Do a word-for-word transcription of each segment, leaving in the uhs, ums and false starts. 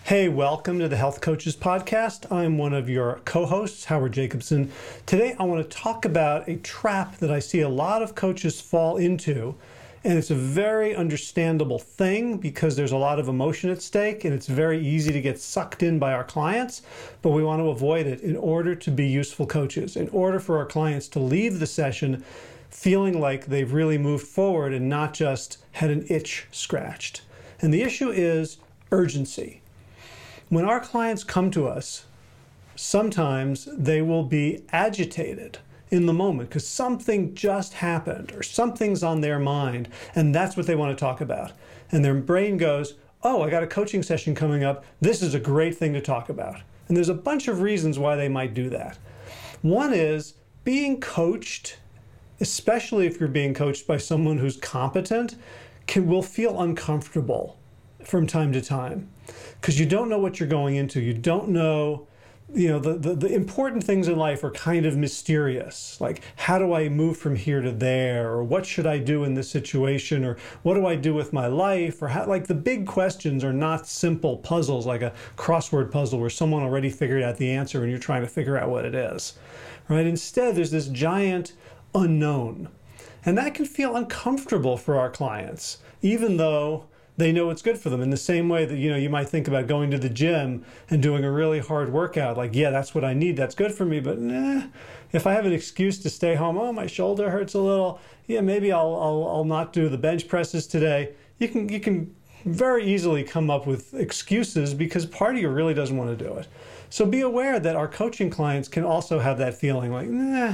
Hey, welcome to the Health Coaches Podcast. I'm one of your co-hosts, Howard Jacobson. Today, I want to talk about a trap that I see a lot of coaches fall into. And it's a very understandable thing because there's a lot of emotion at stake and it's very easy to get sucked in by our clients, but we want to avoid it in order to be useful coaches, in order for our clients to leave the session feeling like they've really moved forward and not just had an itch scratched. And the issue is urgency. When our clients come to us, sometimes they will be agitated in the moment because something just happened or something's on their mind, and that's what they want to talk about. And their brain goes, oh, I got a coaching session coming up. This is a great thing to talk about. And there's a bunch of reasons why they might do that. One is being coached, especially if you're being coached by someone who's competent, can will feel uncomfortable from time to time because you don't know what you're going into. You don't know, you know, the, the, the important things in life are kind of mysterious. Like, how do I move from here to there? Or what should I do in this situation? Or what do I do with my life? Or how, like the big questions are not simple puzzles like a crossword puzzle where someone already figured out the answer and you're trying to figure out what it is, right? Instead, there's this giant unknown. And that can feel uncomfortable for our clients, even though they know it's good for them. In the same way that, you know, you might think about going to the gym and doing a really hard workout. Like, yeah, that's what I need. That's good for me. But nah, if I have an excuse to stay home, oh, my shoulder hurts a little. Yeah, maybe I'll I'll, I'll not do the bench presses today. You can you can very easily come up with excuses because part of you really doesn't want to do it. So be aware that our coaching clients can also have that feeling like, nah,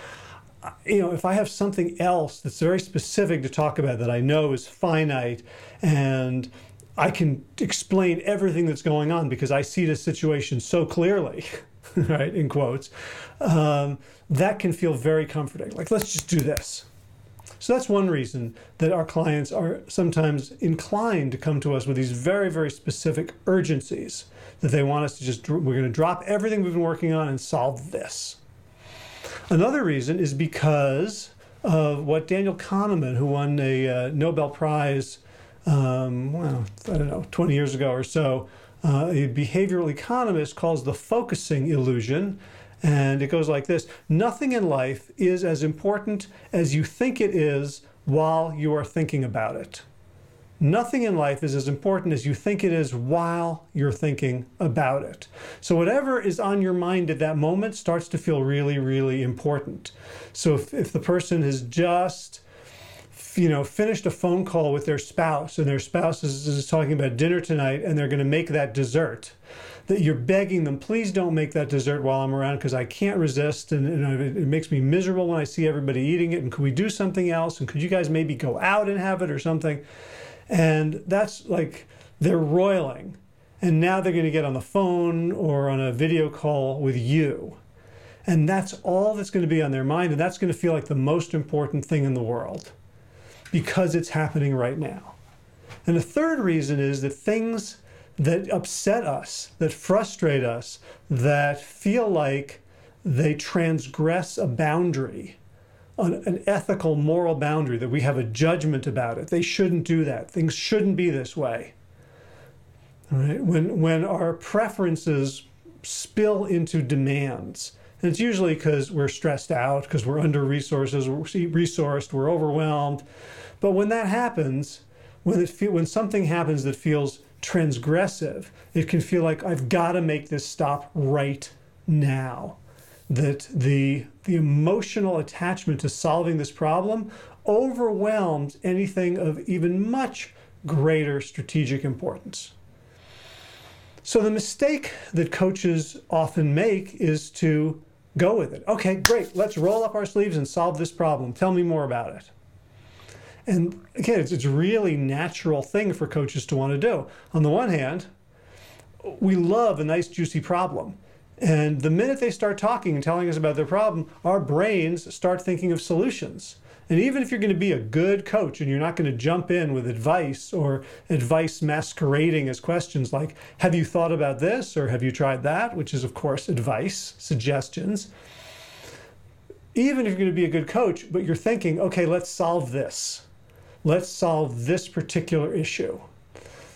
you know, if I have something else that's very specific to talk about that I know is finite and I can explain everything that's going on because I see the situation so clearly, right, in quotes, um, that can feel very comforting. Like, let's just do this. So that's one reason that our clients are sometimes inclined to come to us with these very, very specific urgencies that they want us to just, we're going to drop everything we've been working on and solve this. Another reason is because of what Daniel Kahneman, who won a uh, Nobel Prize, um, well, I don't know, twenty years ago or so, uh, a behavioral economist calls the focusing illusion. And it goes like this: nothing in life is as important as you think it is while you are thinking about it. Nothing in life is as important as you think it is while you're thinking about it. So whatever is on your mind at that moment starts to feel really, really important. So if, if the person has just, you know, finished a phone call with their spouse and their spouse is, is talking about dinner tonight and they're going to make that dessert, that you're begging them, please don't make that dessert while I'm around because I can't resist and, and it, it makes me miserable when I see everybody eating it. And could we do something else? And could you guys maybe go out and have it or something? And that's like they're roiling. And now they're going to get on the phone or on a video call with you. And that's all that's going to be on their mind. And that's going to feel like the most important thing in the world because it's happening right now. And the third reason is that things that upset us, that frustrate us, that feel like they transgress a boundary, an ethical, moral boundary, that we have a judgment about it. They shouldn't do that. Things shouldn't be this way. All right? When, when our preferences spill into demands, and it's usually because we're stressed out, because we're under-resourced, we're resourced, we're overwhelmed. But when that happens, when, it feel, when something happens that feels transgressive, it can feel like I've got to make this stop right now. That the, the emotional attachment to solving this problem overwhelms anything of even much greater strategic importance. So the mistake that coaches often make is to go with it. Okay, great, let's roll up our sleeves and solve this problem. Tell me more about it. And again, it's, it's a really natural thing for coaches to want to do. On the one hand, we love a nice, juicy problem. And the minute they start talking and telling us about their problem, our brains start thinking of solutions. And even if you're going to be a good coach and you're not going to jump in with advice or advice masquerading as questions like, have you thought about this or have you tried that, which is, of course, advice, suggestions. Even if you're going to be a good coach, but you're thinking, okay, let's solve this. Let's solve this particular issue.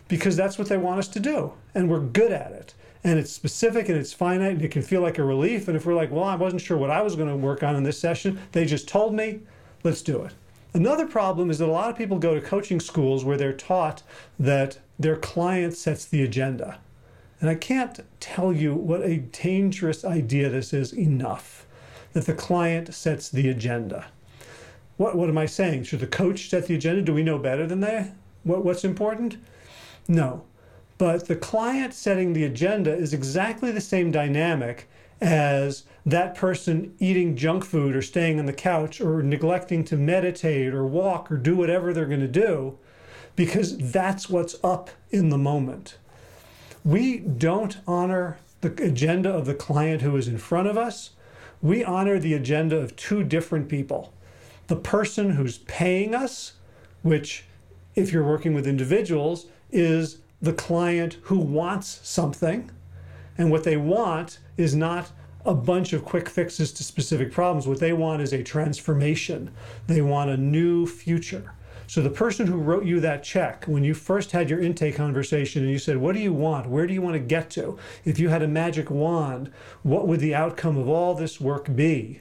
because that's what they want us to do. And we're good at it. And it's specific and it's finite and it can feel like a relief. And if we're like, well, I wasn't sure what I was going to work on in this session, they just told me, let's do it. Another problem is that a lot of people go to coaching schools where they're taught that their client sets the agenda. And I can't tell you what a dangerous idea this is enough, that the client sets the agenda. What, what am I saying? Should the coach set the agenda? Do we know better than they? What, what's important? No. But the client setting the agenda is exactly the same dynamic as that person eating junk food or staying on the couch or neglecting to meditate or walk or do whatever they're going to do, because that's what's up in the moment. We don't honor the agenda of the client who is in front of us. We honor the agenda of two different people. The person who's paying us, which, if you're working with individuals, is the client who wants something. And what they want is not a bunch of quick fixes to specific problems. What they want is a transformation. They want a new future. So the person who wrote you that check, when you first had your intake conversation and you said, what do you want? Where do you want to get to? If you had a magic wand, what would the outcome of all this work be?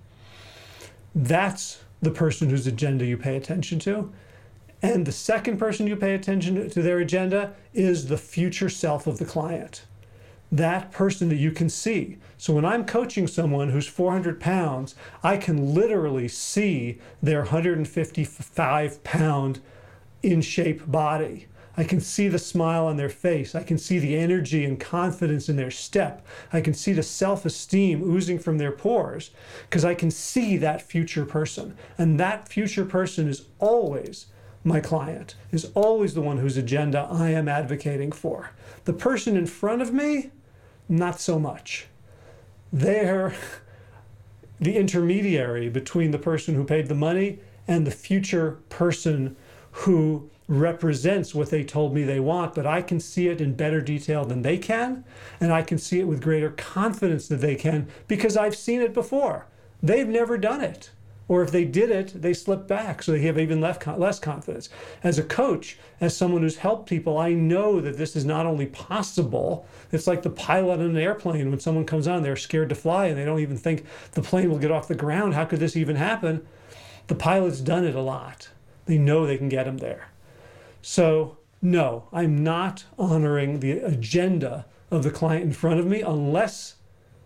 That's the person whose agenda you pay attention to. And the second person you pay attention to their agenda is the future self of the client. That person that you can see. So when I'm coaching someone who's four hundred pounds, I can literally see their one hundred fifty-five pound in shape body. I can see the smile on their face. I can see the energy and confidence in their step. I can see the self-esteem oozing from their pores because I can see that future person. And that future person is always my client, is always the one whose agenda I am advocating for. The person in front of me, not so much. They're the intermediary between the person who paid the money and the future person who represents what they told me they want, but I can see it in better detail than they can, and I can see it with greater confidence than they can because I've seen it before. They've never done it. Or if they did it, they slipped back, so they have even less confidence. As a coach, as someone who's helped people, I know that this is not only possible, it's like the pilot on an airplane. When someone comes on, they're scared to fly and they don't even think the plane will get off the ground. How could this even happen? The pilot's done it a lot. They know they can get them there. So no, I'm not honoring the agenda of the client in front of me unless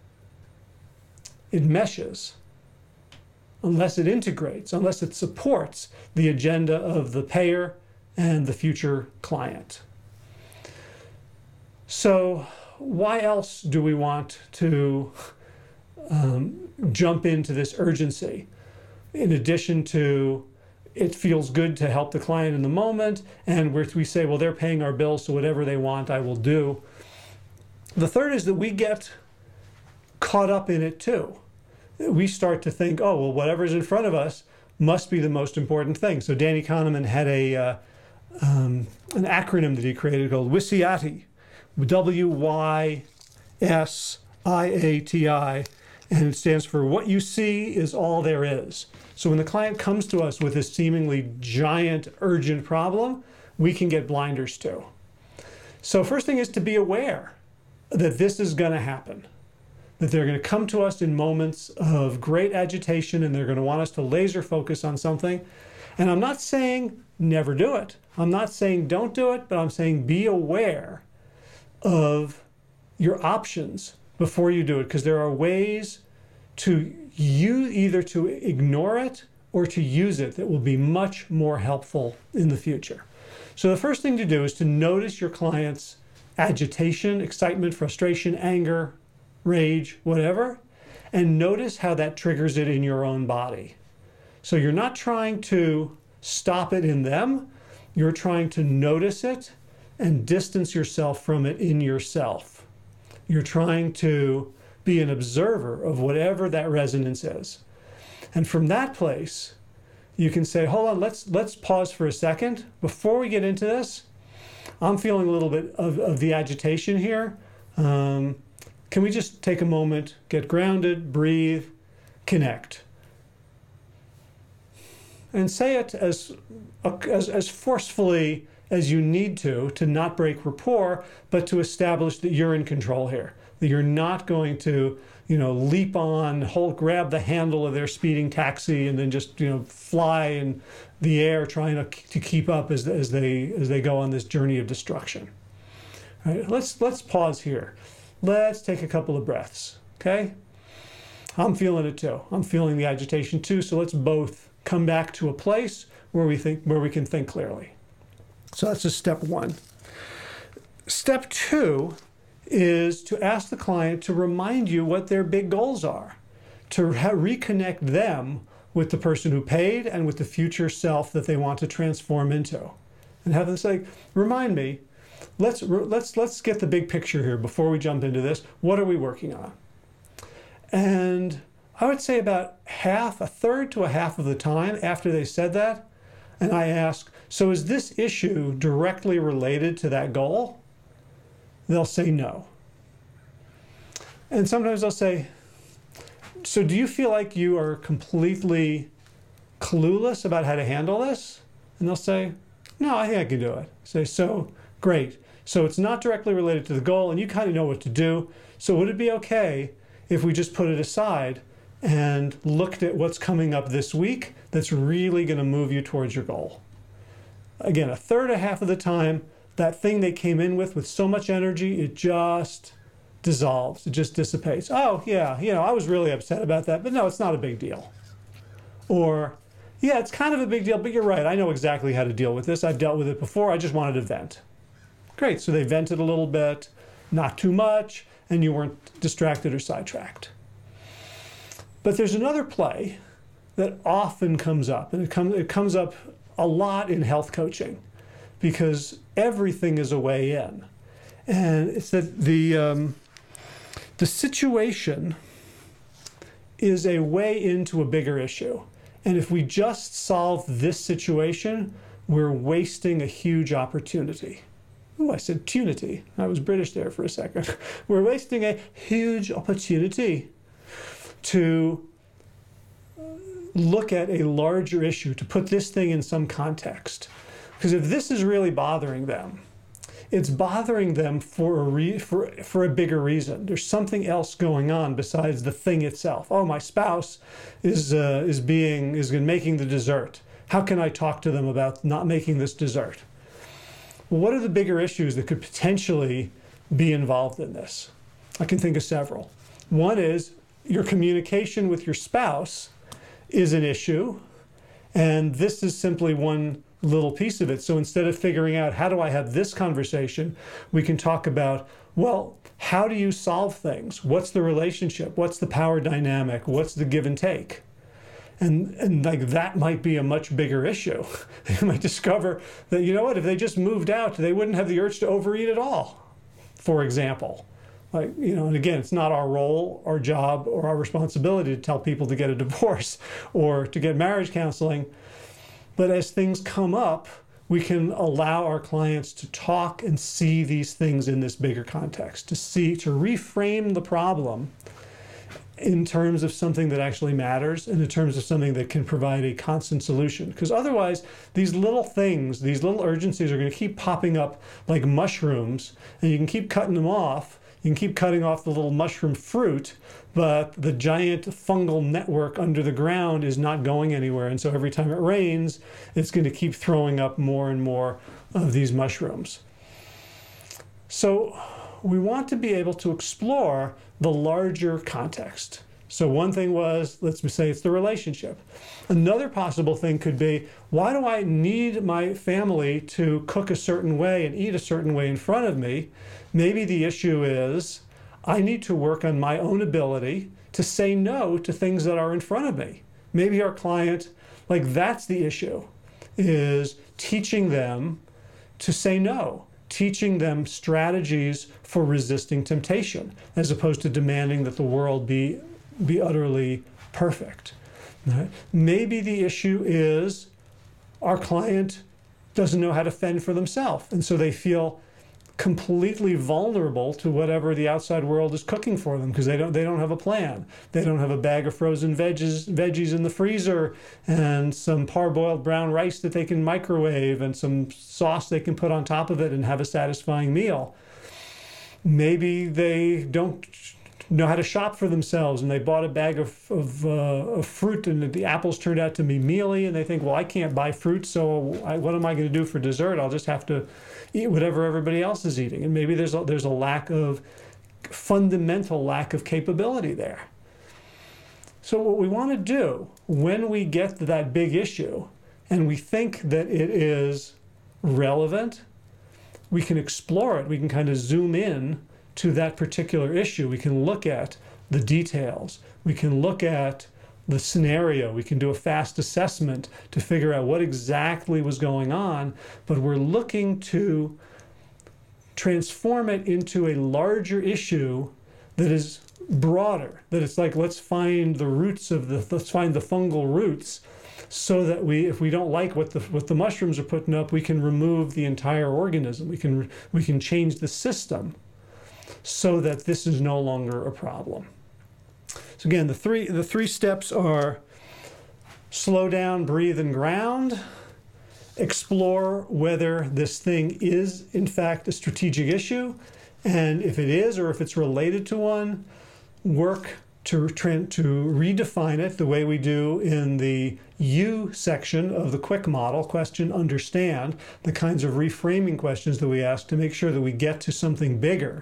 it meshes, unless it integrates, unless it supports the agenda of the payer and the future client. So why else do we want to um, jump into this urgency? In addition to it feels good to help the client in the moment, and where we say, well, they're paying our bills, so whatever they want, I will do. The third is that we get caught up in it too. We start to think, oh, well, whatever's in front of us must be the most important thing. So Danny Kahneman had a uh, um, an acronym that he created called WYSIATI, W Y S I A T I, and it stands for what you see is all there is. So when the client comes to us with this seemingly giant, urgent problem, we can get blinders to. So first thing is to be aware that this is going to happen, that they're going to come to us in moments of great agitation and they're going to want us to laser focus on something. And I'm not saying never do it. I'm not saying don't do it, but I'm saying be aware of your options before you do it, because there are ways to use, either to ignore it or to use it, that will be much more helpful in the future. So the first thing to do is to notice your client's agitation, excitement, frustration, anger, rage, whatever, and notice how that triggers it in your own body. So you're not trying to stop it in them, you're trying to notice it and distance yourself from it in yourself. You're trying to be an observer of whatever that resonance is. And from that place, you can say, hold on, let's let's pause for a second. Before we get into this, I'm feeling a little bit of, of the agitation here. Um, can we just take a moment, get grounded, breathe, connect? And say it as, as, as forcefully as you need to, to not break rapport, but to establish that you're in control here, that you're not going to, you know, leap on, hold, grab the handle of their speeding taxi and then just, you know, fly in the air trying to, to keep up as, as they as they go on this journey of destruction. All right, let's let's pause here. Let's take a couple of breaths, okay? I'm feeling it too. I'm feeling the agitation too, so let's both come back to a place where we think where we can think clearly. So that's just step one. Step two is to ask the client to remind you what their big goals are, to ha- reconnect them with the person who paid and with the future self that they want to transform into. And have them say, remind me, let's, let's, let's get the big picture here before we jump into this. What are we working on? And I would say about half, a third to a half of the time after they said that, and I ask, so is this issue directly related to that goal? They'll say no. And sometimes they'll say, so do you feel like you are completely clueless about how to handle this? And they'll say, no, I think I can do it. Say, so great. So it's not directly related to the goal and you kind of know what to do. So would it be okay if we just put it aside and looked at what's coming up this week that's really going to move you towards your goal? Again, a third or half of the time, that thing they came in with with so much energy, it just dissolves, it just dissipates. Oh, yeah, you know, I was really upset about that, but no, it's not a big deal. Or, yeah, it's kind of a big deal, but you're right, I know exactly how to deal with this. I've dealt with it before, I just wanted to vent. Great, so they vented a little bit, not too much, and you weren't distracted or sidetracked. But there's another play that often comes up, and it, come, it comes up a lot in health coaching, because everything is a way in. And it's that the, um, the situation is a way into a bigger issue. And if we just solve this situation, we're wasting a huge opportunity. Oh, I said tunity. I was British there for a second. We're wasting a huge opportunity to look at a larger issue, to put this thing in some context. Because if this is really bothering them, it's bothering them for a, re- for, for a bigger reason. There's something else going on besides the thing itself. Oh, my spouse is, uh, is, being, is making the dessert. How can I talk to them about not making this dessert? Well, what are the bigger issues that could potentially be involved in this? I can think of several. One is your communication with your spouse is an issue, and this is simply one little piece of it. So instead of figuring out how do I have this conversation, we can talk about, well, how do you solve things? What's the relationship? What's the power dynamic? What's the give and take? And, and like that might be a much bigger issue. You might discover that, you know what, if they just moved out, they wouldn't have the urge to overeat at all, for example. Like, you know, and again, it's not our role, our job, or our responsibility to tell people to get a divorce or to get marriage counseling. But as things come up, we can allow our clients to talk and see these things in this bigger context, to see, to reframe the problem in terms of something that actually matters and in terms of something that can provide a constant solution. Because otherwise, these little things, these little urgencies are going to keep popping up like mushrooms, and you can keep cutting them off. You can keep cutting off the little mushroom fruit, but the giant fungal network under the ground is not going anywhere. And so every time it rains, it's going to keep throwing up more and more of these mushrooms. So we want to be able to explore the larger context. So one thing was, let's say it's the relationship. Another possible thing could be, why do I need my family to cook a certain way and eat a certain way in front of me? Maybe the issue is, I need to work on my own ability to say no to things that are in front of me. Maybe our client, like that's the issue, is teaching them to say no, teaching them strategies for resisting temptation, as opposed to demanding that the world be, be utterly perfect. Right? Maybe the issue is our client doesn't know how to fend for themselves, and so they feel completely vulnerable to whatever the outside world is cooking for them because they don't they don't have a plan. They don't have a bag of frozen veggies veggies in the freezer and some parboiled brown rice that they can microwave and some sauce they can put on top of it and have a satisfying meal. Maybe they don't know how to shop for themselves and they bought a bag of, of, uh, of fruit and the apples turned out to be mealy and they think, well, I can't buy fruit, so I, what am I going to do for dessert? I'll just have to eat whatever everybody else is eating. And maybe there's a, there's a lack of, fundamental lack of capability there. So what we want to do when we get to that big issue and we think that it is relevant, we can explore it. We can kind of zoom in to that particular issue. We can look at the details. We can look at the scenario. We can do a fast assessment to figure out what exactly was going on, but we're looking to transform it into a larger issue that is broader, that it's like, let's find the roots of the, let's find the fungal roots so that we, if we don't like what the, what the mushrooms are putting up, we can remove the entire organism. We can, we can change the system so that this is no longer a problem. So again, the three, the three steps are slow down, breathe, and ground. Explore whether this thing is, in fact, a strategic issue. And if it is, or if it's related to one, work to, to redefine it the way we do in the U section of the quick model, question, understand, the kinds of reframing questions that we ask to make sure that we get to something bigger.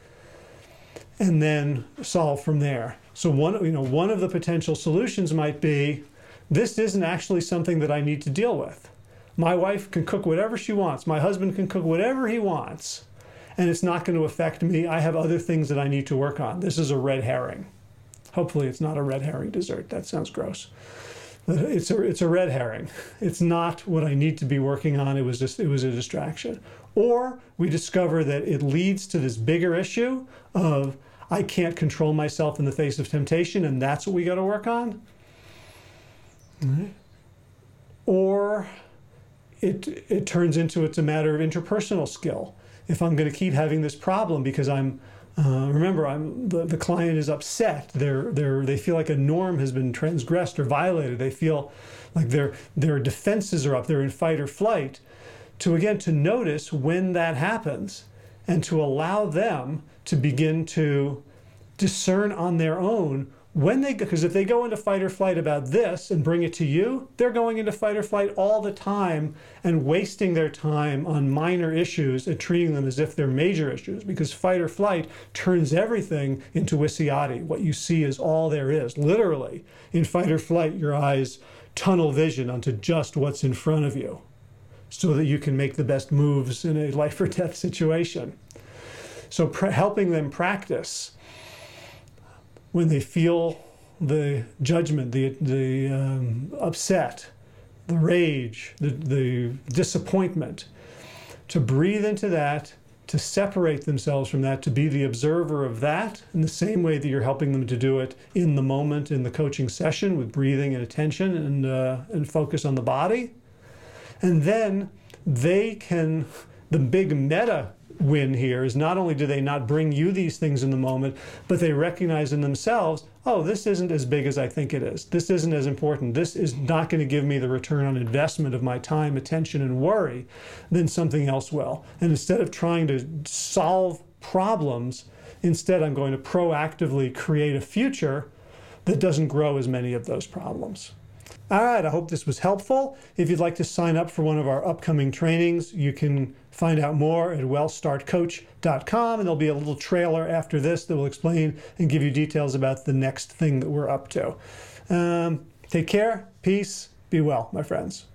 And then solve from there. So one, you know, one of the potential solutions might be, this isn't actually something that I need to deal with. My wife can cook whatever she wants. My husband can cook whatever he wants. And it's not going to affect me. I have other things that I need to work on. This is a red herring. Hopefully it's not a red herring dessert. That sounds gross. But it's a, it's a red herring. It's not what I need to be working on. It was just, it was a distraction. Or we discover that it leads to this bigger issue of, I can't control myself in the face of temptation, and that's what we got to work on. Right. Or it, it turns into, it's a matter of interpersonal skill. If I'm going to keep having this problem because I'm, uh, remember, I'm the, the client is upset. They're, they're, they feel like a norm has been transgressed or violated. They feel like their, their defenses are up. They're in fight or flight. To, again, to notice when that happens and to allow them to begin to discern on their own when they, because if they go into fight or flight about this and bring it to you, they're going into fight or flight all the time and wasting their time on minor issues and treating them as if they're major issues, because fight or flight turns everything into wisiati. What you see is all there is. Literally, in fight or flight, your eyes tunnel vision onto just what's in front of you so that you can make the best moves in a life or death situation. So helping them practice when they feel the judgment, the, the um, upset, the rage, the, the disappointment, to breathe into that, to separate themselves from that, to be the observer of that in the same way that you're helping them to do it in the moment in the coaching session with breathing and attention and, uh, and focus on the body. And then they can, the big meta win here is not only do they not bring you these things in the moment, but they recognize in themselves, oh, this isn't as big as I think it is. This isn't as important. This is not going to give me the return on investment of my time, attention, and worry, then something else will. And instead of trying to solve problems, instead I'm going to proactively create a future that doesn't grow as many of those problems. All right, I hope this was helpful. If you'd like to sign up for one of our upcoming trainings, you can find out more at well start coach dot com, and there'll be a little trailer after this that will explain and give you details about the next thing that we're up to. Um, take care, peace, be well, my friends.